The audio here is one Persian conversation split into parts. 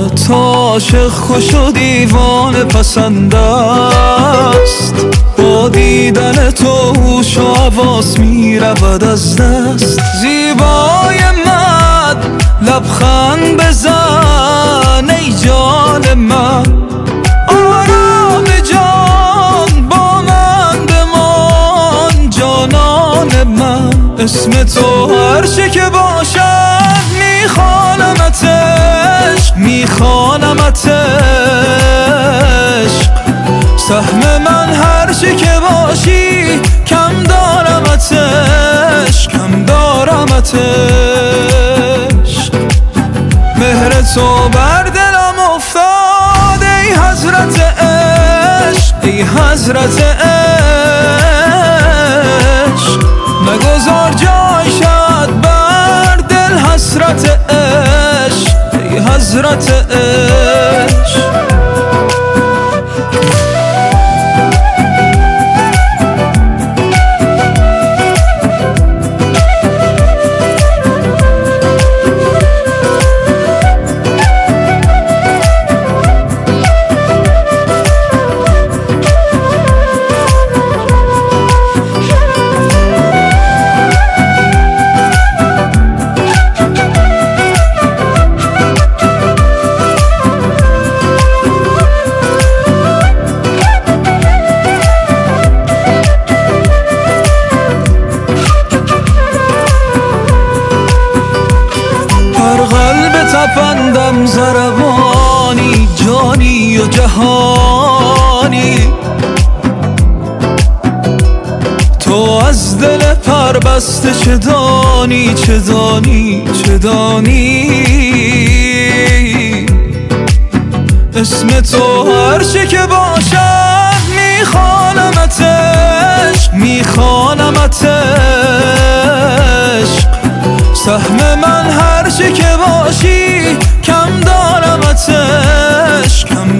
تو عاشق خوش و دیوانه پسند است، با دیدن تو هوش و حواس می رود از دست. زیبای من لبخند بزن ای جان من، آرام جان با من بمان جانان من. اسم تو هر چه که باشد میخوانمتش، میخوانمتش. سهم من هر چه که باشی کم دارمتش، کم دارمتش. مهر تو بر دلم افتاد ای حضرت عشق، ای حضرت عشق. نگذار جای شد بر دل حسرت عشق، ای حضرت عشق. تپندم زربانی جانی و جهانی، تو از دل پربسته چه دانی، چه دانی، چه دانی. اسم تو هر چه که باشد میخوانمتش، میخوانمتش. سهم من هر چه که باشی کم دارمتش، کم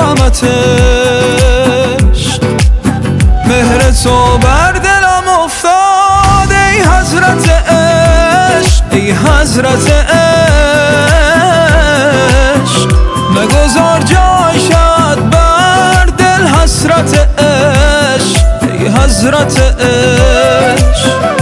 دارمتش. مهر تو بر دلم افتاد ای حضرت عشق، ای حضرت عشق. نگذار جای شد بر دل حسرت عشق، ای حضرت عشق.